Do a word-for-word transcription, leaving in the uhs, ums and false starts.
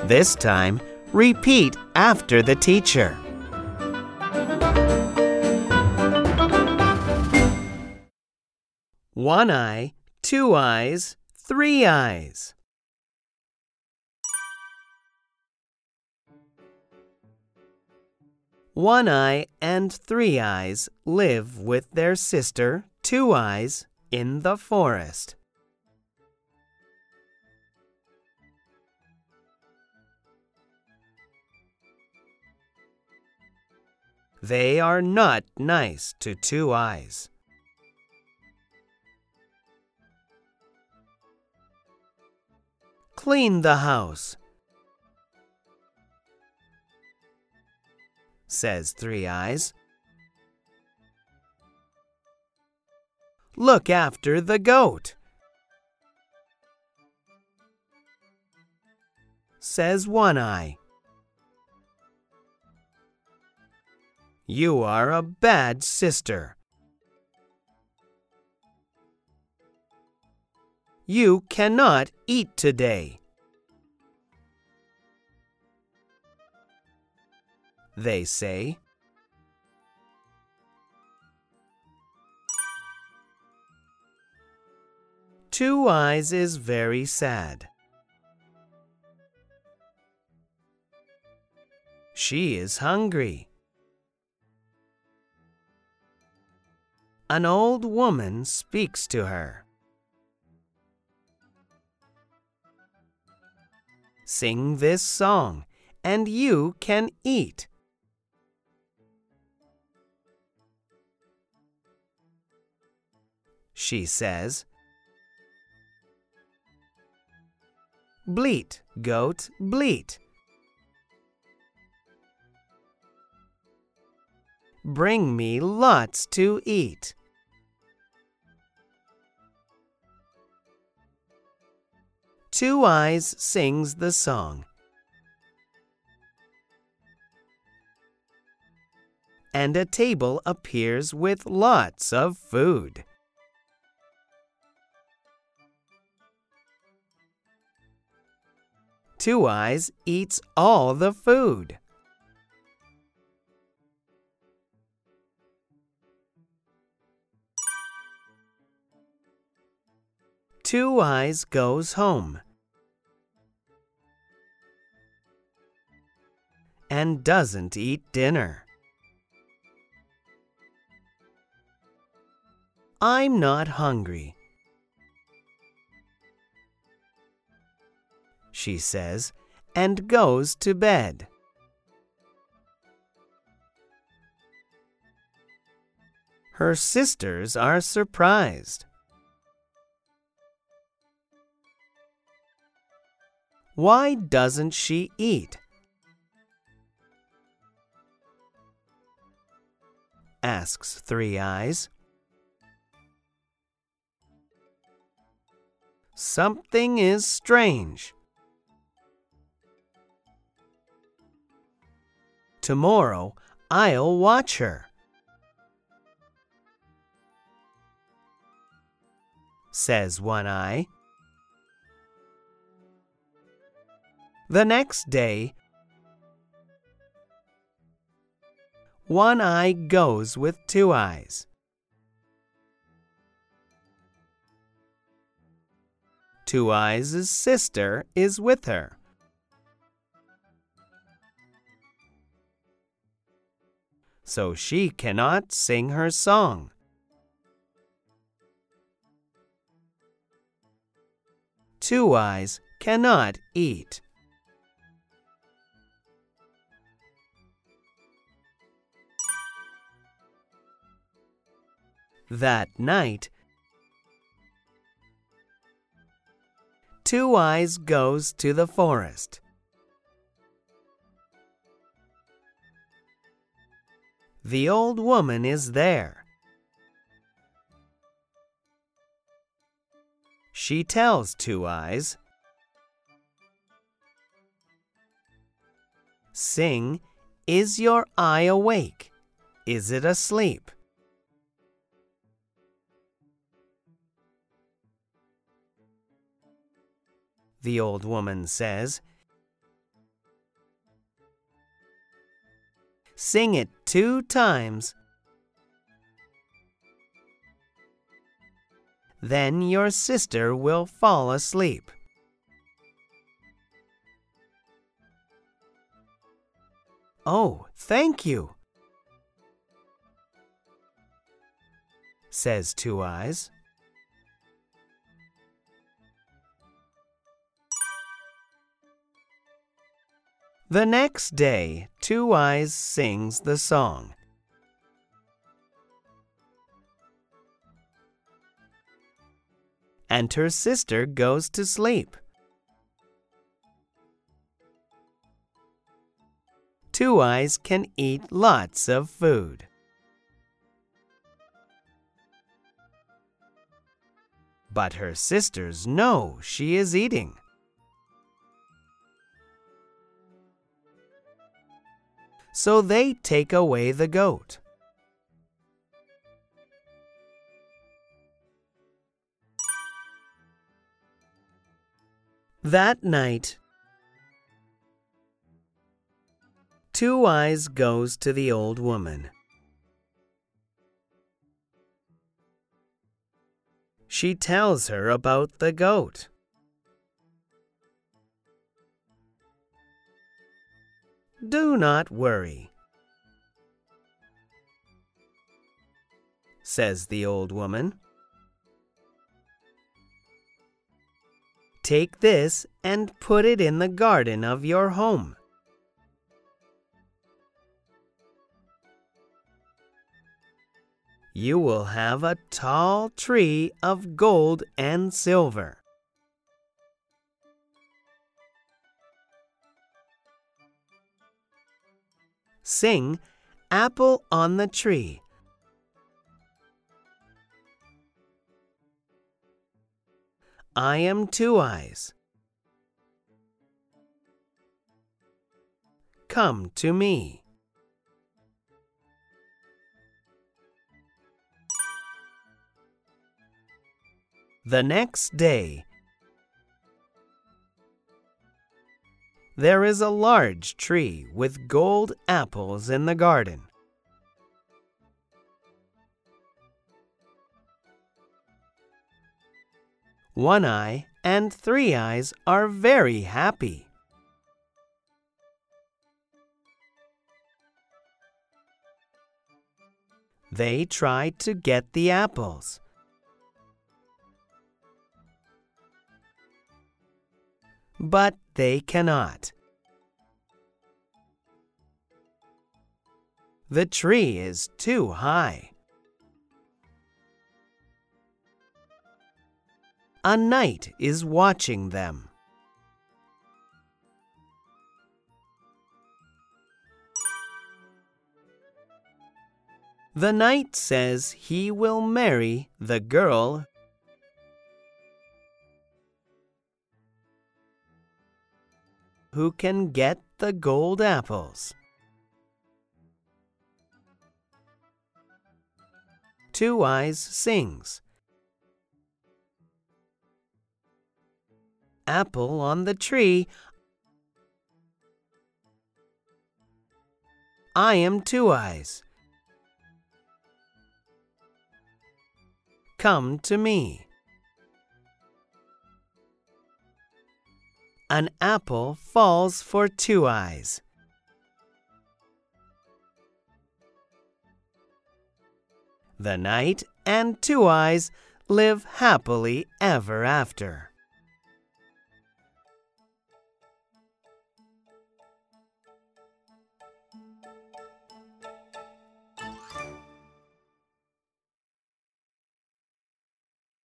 This time, repeat after the teacher. One eye, two eyes, three eyes. One Eye and Three Eyes live with their sister, Two Eyes, in the forest. They are not nice to Two Eyes. Clean the house, says Three Eyes. Look after the goat, says One Eye. You are a bad sister. You cannot eat today, they say. Two Eyes is very sad. She is hungry. An old woman speaks to her. Sing this song, and you can eat. She says, bleat, goat, bleat. Bring me lots to eat. Two Eyes sings the song. And a table appears with lots of food. Two Eyes eats all the food. Two Eyes goes home and doesn't eat dinner. I'm not hungry, she says, and goes to bed. Her sisters are surprised. Why doesn't she eat? Asks Three Eyes. Something is strange. Tomorrow, I'll watch her, says One Eye. The next day, One Eye goes with Two Eyes. Two Eyes' sister is with her. So she cannot sing her song. Two Eyes cannot eat. That night, Two Eyes goes to the forest. The old woman is there. She tells Two Eyes, sing, is your eye awake? Is it asleep? The old woman says, Sing it two times. Then your sister will fall asleep. Oh, thank you, says Two Eyes. The next day, Two Eyes sings the song. And her sister goes to sleep. Two Eyes can eat lots of food. But her sisters know she is eating. So they take away the goat. That night, Two Eyes goes to the old woman. She tells her about the goat. Do not worry, says the old woman. Take this and put it in the garden of your home. You will have a tall tree of gold and silver. Sing Apple on the Tree. I am Two Eyes. Come to me. The next day, there is a large tree with gold apples in the garden. One Eye and Three Eyes are very happy. They try to get the apples. But they cannot. The tree is too high. A knight is watching them. The knight says he will marry the girl who can get the gold apples. Two Eyes sings. Apple on the tree. I am Two Eyes. Come to me. An apple falls for Two Eyes. The knight and Two Eyes live happily ever after.